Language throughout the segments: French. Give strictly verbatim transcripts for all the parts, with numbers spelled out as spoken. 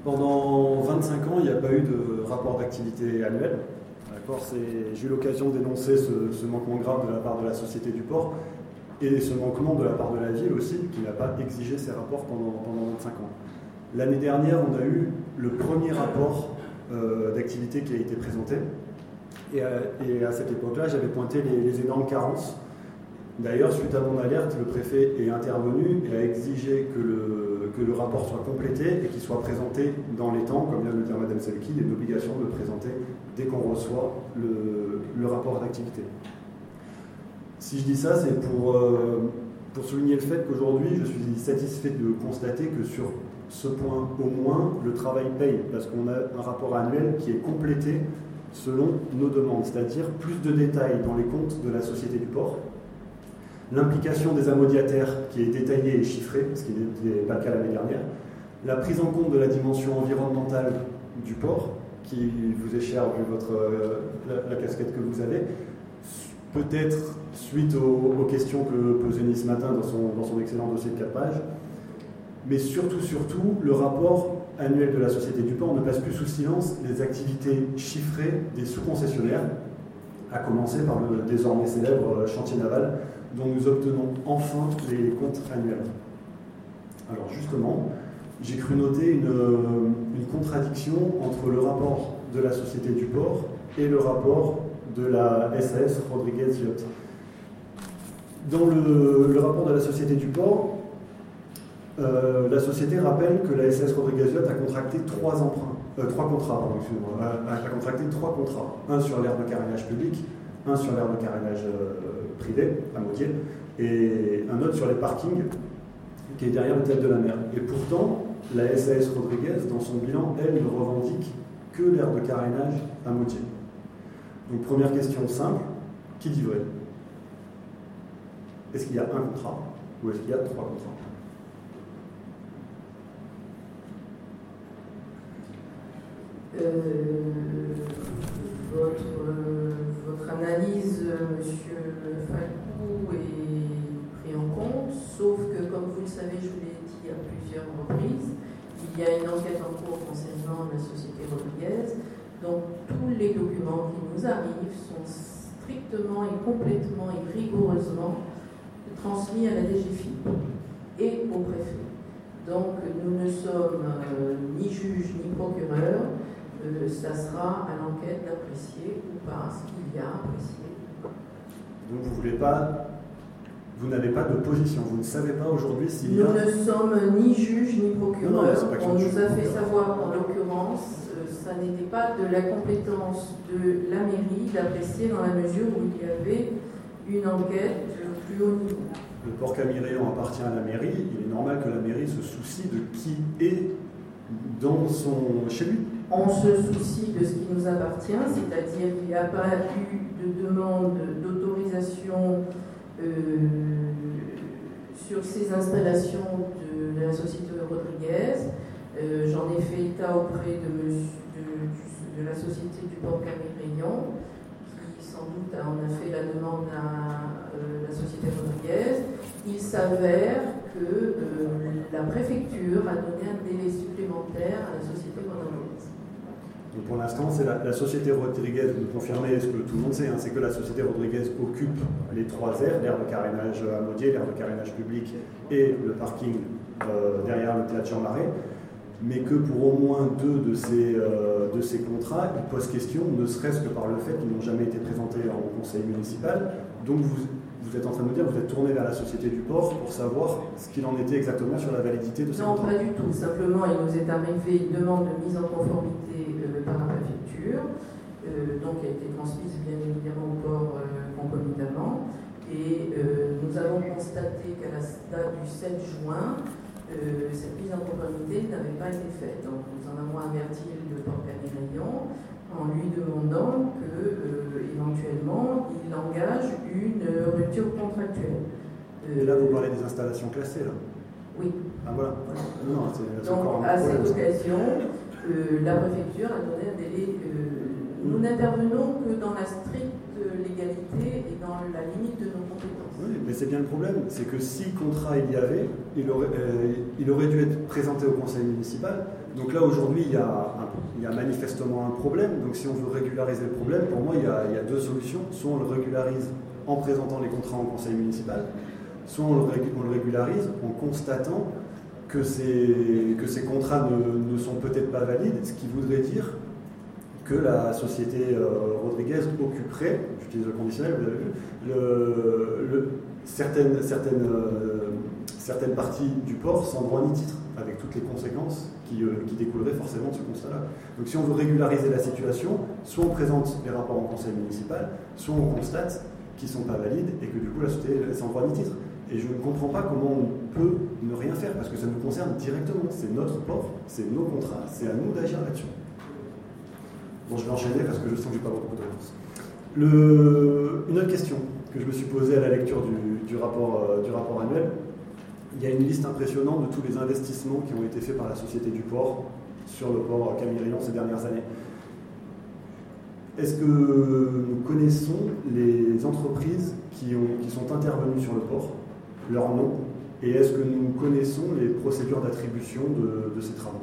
Pendant vingt-cinq ans, il n'y a pas eu de rapport d'activité annuel. J'ai eu l'occasion d'énoncer ce, ce manquement grave de la part de la Société du Port et ce manquement de la part de la ville aussi, qui n'a pas exigé ces rapports pendant, pendant vingt-cinq ans. L'année dernière, on a eu le premier rapport euh, d'activité qui a été présenté. Et à, et à cette époque-là, j'avais pointé les, les énormes carences. D'ailleurs, suite à mon alerte, le préfet est intervenu et a exigé que le, que le rapport soit complété et qu'il soit présenté dans les temps, comme vient de le dire Madame Selki, il y a une obligation de le présenter dès qu'on reçoit le, le rapport d'activité. Si je dis ça, c'est pour, euh, pour souligner le fait qu'aujourd'hui, je suis satisfait de constater que sur ce point au moins, le travail paye, parce qu'on a un rapport annuel qui est complété selon nos demandes, c'est-à-dire plus de détails dans les comptes de la Société du Port, l'implication des amodiataires qui est détaillée et chiffrée, ce qui n'était pas le cas l'année dernière, la prise en compte de la dimension environnementale du port, qui vous est chère vu votre, euh, la, la casquette que vous avez, peut-être suite aux, aux questions que posait Nice ce matin dans son, dans son excellent dossier de quatre pages, mais surtout, surtout, le rapport annuel de la Société du Port ne passe plus sous silence les activités chiffrées des sous-concessionnaires, à commencer par le désormais célèbre chantier naval, dont nous obtenons enfin les comptes annuels. Alors justement, j'ai cru noter une, une contradiction entre le rapport de la Société du Port et le rapport de la S A S Rodriguez Yacht. Dans le, le rapport de la Société du Port, euh, la société rappelle que la S A S Rodriguez Yacht a contracté trois emprunts, euh, trois contrats, pardon, excusez-moi, a, a contracté trois contrats, un sur l'aire de carénage public, un sur l'aire de carénage euh, privé, à Mautier, et un autre sur les parkings, qui est derrière le théâtre de la mer. Et pourtant, la S A S Rodriguez, dans son bilan, elle, ne revendique que l'aire de carénage à Mautier. Donc, première question simple, qui dit vrai? Est-ce qu'il y a un contrat ou est-ce qu'il y a trois contrats? euh, votre, euh, votre analyse, monsieur Falcou, est prise en compte, sauf que, comme vous le savez, je vous l'ai dit à plusieurs reprises, il y a une enquête en cours concernant la société Rodriguez. Donc, tous les documents qui nous arrivent sont strictement et complètement et rigoureusement transmis à la D G F I P et au préfet. Donc, nous ne sommes euh, ni juges ni procureurs. Euh, ça sera à l'enquête d'apprécier ou pas ce qu'il y a à apprécier. Donc, vous voulez pas, vous n'avez pas de position. Vous ne savez pas aujourd'hui s'il y a... Nous ne sommes ni juges ni procureurs. Non, non, on nous a fait savoir, en l'occurrence, euh, ça n'était pas de la compétence de la mairie d'apprécier dans la mesure où il y avait une enquête au plus haut niveau. Le port Camiréan appartient à la mairie. Il est normal que la mairie se soucie de qui est dans son... chez lui. On se soucie de ce qui nous appartient, c'est-à-dire qu'il n'y a pas eu de demande d'autorisation euh, sur ces installations de, de la société Rodriguez. Euh, j'en ai fait état auprès de, monsieur, de, de la société du port Camiréan, qui sans doute en a fait la demande à euh, la société Rodriguez. Il s'avère que euh, la préfecture a donné un délai supplémentaire à la société Rodriguez. Donc pour l'instant, c'est la, la société Rodriguez, vous confirmez ce que tout le monde sait, hein, c'est que la société Rodriguez occupe les trois aires, l'aire de carénage à Maudier, l'aire de carénage public et le parking euh, derrière le théâtre Jean Marais, mais que pour au moins deux de ces, euh, de ces contrats, ils posent question, ne serait-ce que par le fait qu'ils n'ont jamais été présentés en conseil municipal. Donc vous, vous êtes en train de me dire, vous êtes tourné vers la société du port pour savoir ce qu'il en était exactement sur la validité de ces non, contrats. Non, pas du tout. Simplement, il nous est arrivé une demande de mise en conformité euh, par la préfecture, euh, donc qui a été transmise bien évidemment au port euh, concomitamment. Et euh, nous avons constaté qu'à la date du sept juin, euh, cette mise en conformité n'avait pas été faite. Donc nous en avons averti le port Camiréan en lui demandant que, euh, éventuellement, il engage une rupture contractuelle. Euh, Et là, vous parlez des installations classées, là? Oui. Ah voilà. voilà. Non, c'est, c'est Donc, à cette occasion, euh, la préfecture a donné un délai. Euh, nous n'intervenons que dans la stricte légalité et dans la limite de nos compétences. Oui, mais c'est bien le problème, c'est que si contrat il y avait, il aurait, euh, il aurait dû être présenté au conseil municipal Donc là, aujourd'hui, il y, a un, il y a manifestement un problème. Donc si on veut régulariser le problème, pour moi, il y a, il y a deux solutions. Soit on le régularise en présentant les contrats en conseil municipal, soit on le, on le régularise en constatant que ces, que ces contrats ne, ne sont peut-être pas valides, ce qui voudrait dire que la société euh, Rodriguez occuperait, j'utilise le conditionnel, vous avez vu, le, le, certaines, certaines, euh, certaines parties du port sans droit ni titre, avec toutes les conséquences qui, euh, qui découleraient forcément de ce constat-là. Donc si on veut régulariser la situation, soit on présente les rapports en conseil municipal, soit on constate qu'ils ne sont pas valides et que du coup la société est sans droit ni titre. Et je ne comprends pas comment on peut ne rien faire, parce que ça nous concerne directement. C'est notre port, c'est nos contrats, c'est à nous d'agir là-dessus. Bon, je vais enchaîner parce que je sens que je n'ai pas beaucoup de réponses. Le... Une autre question que je me suis posée à la lecture du, du, rapport, euh, du rapport annuel. Il y a une liste impressionnante de tous les investissements qui ont été faits par la Société du Port sur le port Camirion ces dernières années. Est-ce que nous connaissons les entreprises qui, ont, qui sont intervenues sur le port, leur nom, et est-ce que nous connaissons les procédures d'attribution de, de ces travaux?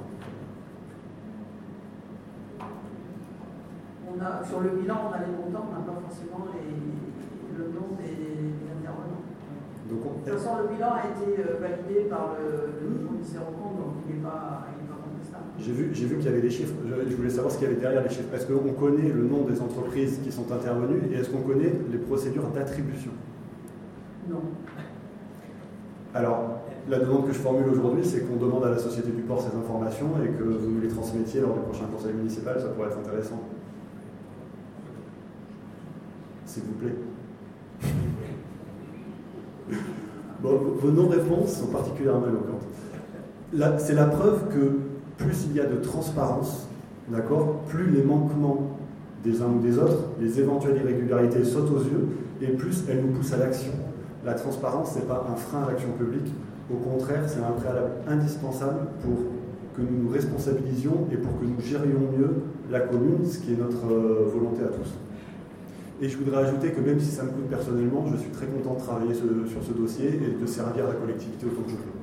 On a, sur le bilan, on a les montants, on n'a pas forcément les, le nom des, des intervenants. Donc on... De toute façon, le bilan a été validé par le, le commissaire aux comptes, donc il n'est pas, pas contestable. J'ai vu, j'ai vu qu'il y avait des chiffres. Je, je voulais savoir ce qu'il y avait derrière les chiffres. Est-ce qu'on connaît le nom des entreprises qui sont intervenues et est-ce qu'on connaît les procédures d'attribution? Non. Alors, la demande que je formule aujourd'hui, c'est qu'on demande à la Société du Port ces informations et que vous nous les transmettiez lors du prochain conseil municipal. Ça pourrait être intéressant. S'il vous plaît. Bon, vos non-réponses sont particulièrement éloquentes. Là, c'est la preuve que plus il y a de transparence, d'accord, plus les manquements des uns ou des autres, les éventuelles irrégularités sautent aux yeux, et plus elles nous poussent à l'action. La transparence, ce n'est pas un frein à l'action publique. Au contraire, c'est un préalable indispensable pour que nous nous responsabilisions et pour que nous gérions mieux la commune, ce qui est notre volonté à tous. Et je voudrais ajouter que même si ça me coûte personnellement, je suis très content de travailler ce, sur ce dossier et de servir la collectivité autant que je peux.